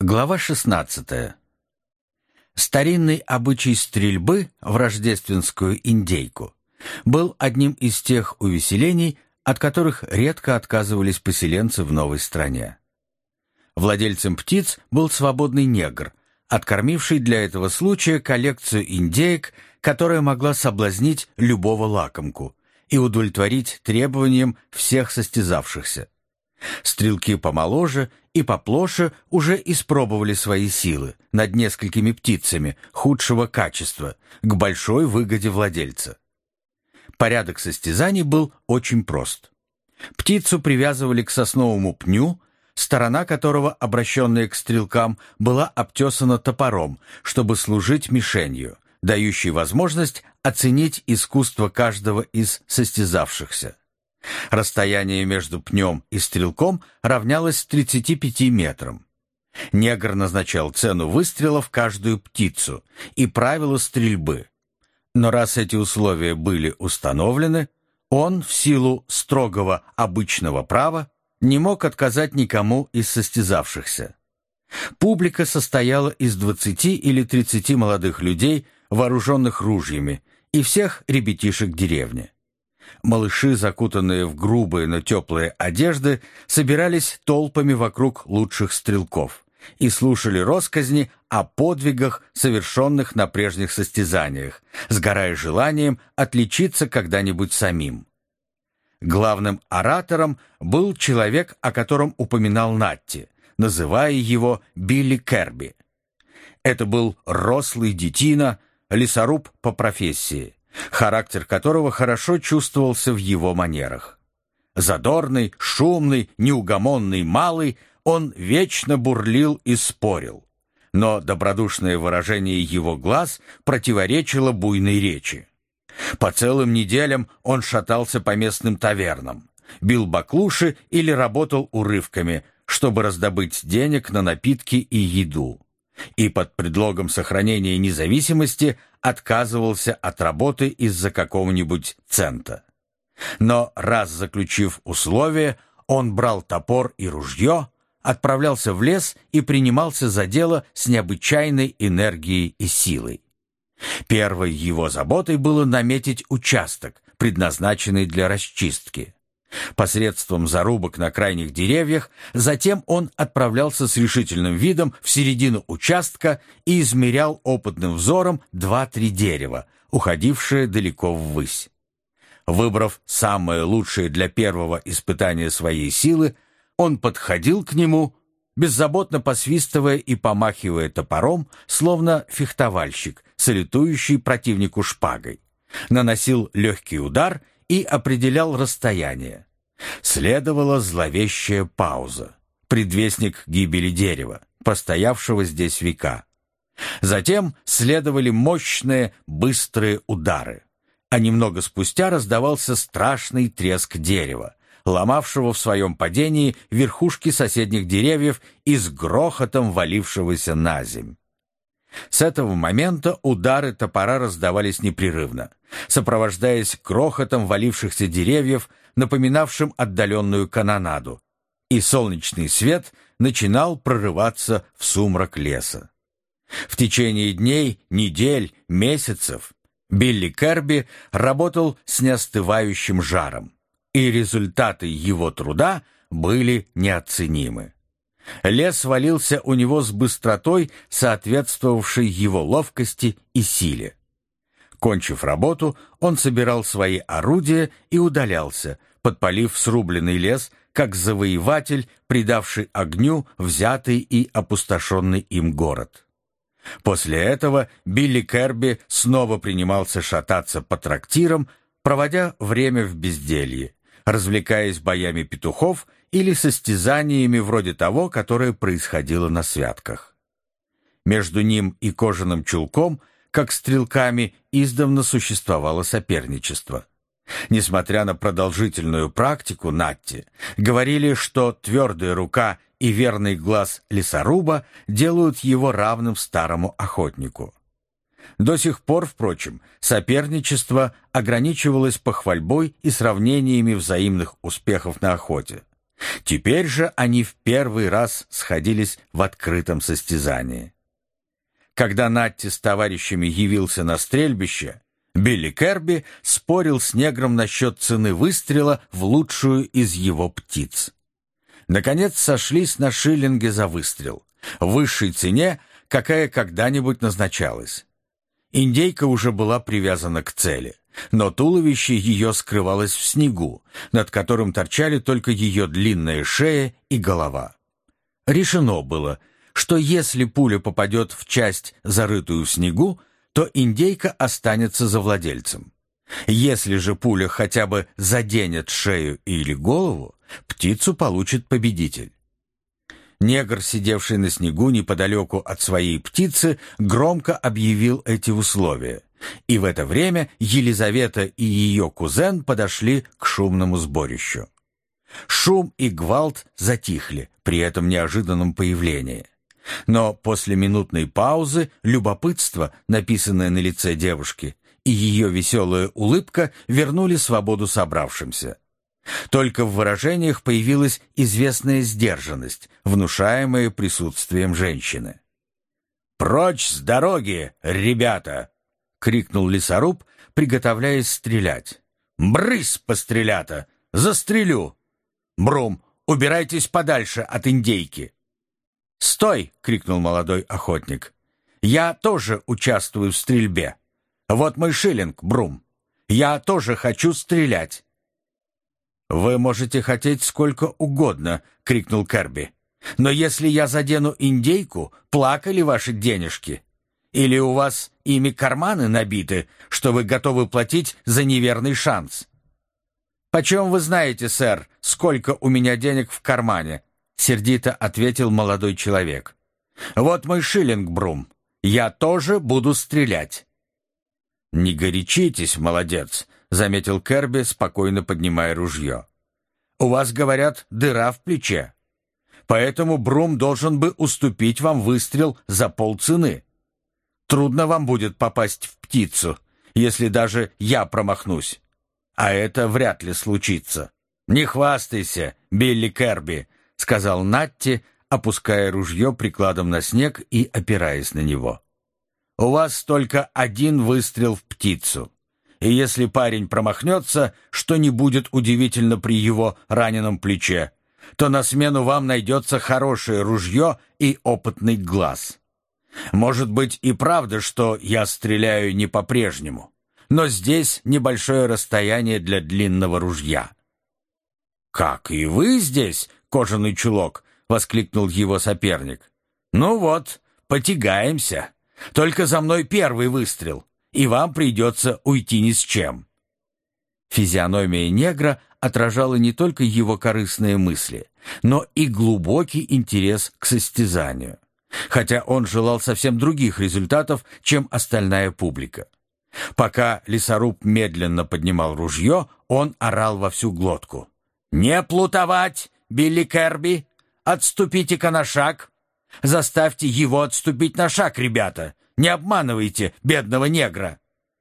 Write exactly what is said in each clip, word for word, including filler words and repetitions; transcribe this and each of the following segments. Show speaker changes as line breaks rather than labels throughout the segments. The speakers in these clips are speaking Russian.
Глава шестнадцатая. Старинный обычай стрельбы в рождественскую индейку был одним из тех увеселений, от которых редко отказывались поселенцы в новой стране. Владельцем птиц был свободный негр, откормивший для этого случая коллекцию индеек, которая могла соблазнить любого лакомку и удовлетворить требованиям всех состязавшихся. Стрелки помоложе и поплоше уже испробовали свои силы над несколькими птицами худшего качества к большой выгоде владельца. Порядок состязаний был очень прост. Птицу привязывали к сосновому пню, сторона которого, обращенная к стрелкам, была обтесана топором, чтобы служить мишенью, дающей возможность оценить искусство каждого из состязавшихся. Расстояние между пнем и стрелком равнялось тридцати пяти метрам. Негр назначал цену выстрела в каждую птицу и правила стрельбы. Но раз эти условия были установлены, он, в силу строгого обычного права, не мог отказать никому из состязавшихся. Публика состояла из двадцати или тридцати молодых людей, вооруженных ружьями, и всех ребятишек деревни. Малыши, закутанные в грубые, но теплые одежды, собирались толпами вокруг лучших стрелков и слушали россказни о подвигах, совершенных на прежних состязаниях, сгорая желанием отличиться когда-нибудь самим. Главным оратором был человек, о котором упоминал Натти, называя его Билли Керби. Это был рослый детина, лесоруб по профессии, характер которого хорошо чувствовался в его манерах. Задорный, шумный, неугомонный малый, он вечно бурлил и спорил, но добродушное выражение его глаз противоречило буйной речи. По целым неделям он шатался по местным тавернам, бил баклуши или работал урывками, чтобы раздобыть денег на напитки и еду, и под предлогом сохранения независимости отказывался от работы из-за какого-нибудь цента. Но раз заключив условие, он брал топор и ружье, отправлялся в лес и принимался за дело с необычайной энергией и силой. Первой его заботой было наметить участок, предназначенный для расчистки. Посредством зарубок на крайних деревьях, затем он отправлялся с решительным видом в середину участка и измерял опытным взором два-три дерева, уходившие далеко ввысь. Выбрав самое лучшее для первого испытания своей силы, он подходил к нему, беззаботно посвистывая и помахивая топором, словно фехтовальщик, салютующий противнику шпагой, наносил легкий удар и определял расстояние. Следовала зловещая пауза, предвестник гибели дерева, постоявшего здесь века. Затем следовали мощные, быстрые удары, а немного спустя раздавался страшный треск дерева, ломавшего в своем падении верхушки соседних деревьев и с грохотом валившегося на земь. С этого момента удары топора раздавались непрерывно, сопровождаясь грохотом валившихся деревьев, напоминавшим отдаленную канонаду, и солнечный свет начинал прорываться в сумрак леса. В течение дней, недель, месяцев Билли Керби работал с неостывающим жаром, и результаты его труда были неоценимы. Лес валился у него с быстротой, соответствовавшей его ловкости и силе. Кончив работу, он собирал свои орудия и удалялся, подпалив срубленный лес, как завоеватель, придавший огню взятый и опустошенный им город. После этого Билли Керби снова принимался шататься по трактирам, проводя время в безделье, развлекаясь боями петухов или состязаниями вроде того, которое происходило на святках. Между ним и кожаным чулком, как стрелками, издавна существовало соперничество. Несмотря на продолжительную практику Натти, говорили, что твердая рука и верный глаз лесоруба делают его равным старому охотнику. До сих пор, впрочем, соперничество ограничивалось похвальбой и сравнениями взаимных успехов на охоте. Теперь же они в первый раз сходились в открытом состязании. Когда Натти с товарищами явился на стрельбище, Билли Керби спорил с негром насчет цены выстрела в лучшую из его птиц. Наконец сошлись на шиллинге за выстрел, высшей цене, какая когда-нибудь назначалась. Индейка уже была привязана к цели, но туловище ее скрывалось в снегу, над которым торчали только ее длинная шея и голова. Решено было, что если пуля попадет в часть, зарытую в снегу, то индейка останется за владельцем. Если же пуля хотя бы заденет шею или голову, птицу получит победитель. Негр, сидевший на снегу неподалеку от своей птицы, громко объявил эти условия, и в это время Елизавета и ее кузен подошли к шумному сборищу. Шум и гвалт затихли при этом неожиданном появлении. Но после минутной паузы любопытство, написанное на лице девушки, и ее веселая улыбка вернули свободу собравшимся. Только в выражениях появилась известная сдержанность, внушаемая присутствием женщины. «Прочь с дороги, ребята!» — крикнул лесоруб, приготовляясь стрелять. «Брысь, пострелята! Застрелю! Брум, убирайтесь подальше от индейки!» «Стой!» — крикнул молодой охотник. «Я тоже участвую в стрельбе. Вот мой шиллинг, Брум. Я тоже хочу стрелять». «Вы можете хотеть сколько угодно», — крикнул Керби. «Но если я задену индейку, плакали ваши денежки? Или у вас ими карманы набиты, что вы готовы платить за неверный шанс?» «Почем вы знаете, сэр, сколько у меня денег в кармане?» — сердито ответил молодой человек. «Вот мой шиллинг, Брум. Я тоже буду стрелять». «Не горячитесь, молодец», — заметил Керби, спокойно поднимая ружье. «У вас, говорят, дыра в плече. Поэтому Брум должен бы уступить вам выстрел за полцены. Трудно вам будет попасть в птицу, если даже я промахнусь. А это вряд ли случится». «Не хвастайся, Билли Керби», — сказал Натти, опуская ружье прикладом на снег и опираясь на него. «У вас только один выстрел в птицу. И если парень промахнется, что не будет удивительно при его раненом плече, то на смену вам найдется хорошее ружье и опытный глаз. Может быть и правда, что я стреляю не по-прежнему, но здесь небольшое расстояние для длинного ружья». «Как и вы здесь, кожаный чулок!» — воскликнул его соперник. «Ну вот, потягаемся. Только за мной первый выстрел, и вам придется уйти ни с чем». Физиономия негра отражала не только его корыстные мысли, но и глубокий интерес к состязанию, хотя он желал совсем других результатов, чем остальная публика. Пока лесоруб медленно поднимал ружье, он орал во всю глотку. «Не плутовать, Билли Керби! Отступите-ка на шаг! Заставьте его отступить на шаг, ребята! Не обманывайте бедного негра!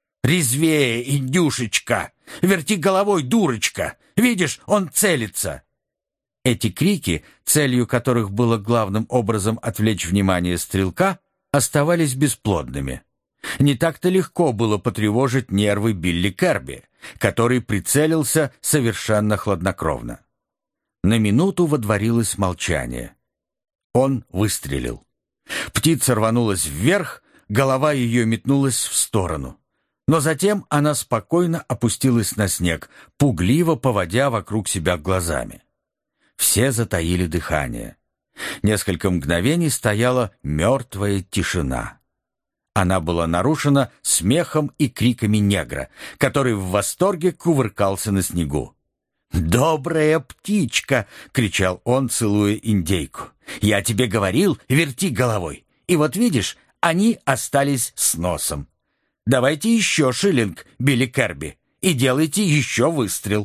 Резвее, индюшечка! Верти головой, дурочка! Видишь, он целится!» Эти крики, целью которых было главным образом отвлечь внимание стрелка, оставались бесплодными. Не так-то легко было потревожить нервы Билли Керби, который прицелился совершенно хладнокровно. На минуту водворилось молчание. Он выстрелил. Птица рванулась вверх, голова ее метнулась в сторону. Но затем она спокойно опустилась на снег, пугливо поводя вокруг себя глазами. Все затаили дыхание. Несколько мгновений стояла мертвая тишина. Она была нарушена смехом и криками негра, который в восторге кувыркался на снегу. «Добрая птичка!» — кричал он, целуя индейку. «Я тебе говорил, верти головой. И вот видишь, они остались с носом. Давайте еще шиллинг, Билли Керби, и делайте еще выстрел».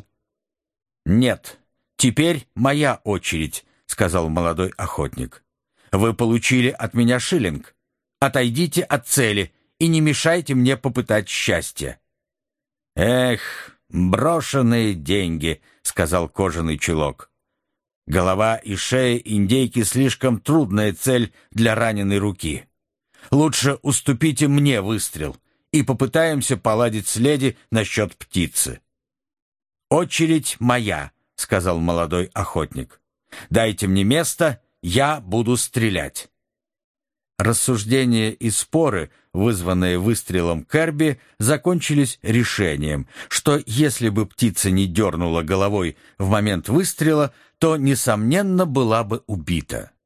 «Нет, теперь моя очередь», — сказал молодой охотник. «Вы получили от меня шиллинг. Отойдите от цели и не мешайте мне попытать счастье». «Эх, брошенные деньги», — сказал кожаный чулок. Голова и шея индейки слишком трудная цель для раненой руки. Лучше уступите мне выстрел и попытаемся поладить с леди насчет птицы». «Очередь моя», — сказал молодой охотник. «Дайте мне место, я буду стрелять». Рассуждения и споры, вызванные выстрелом Керби, закончились решением, что если бы птица не дернула головой в момент выстрела, то, несомненно, была бы убита.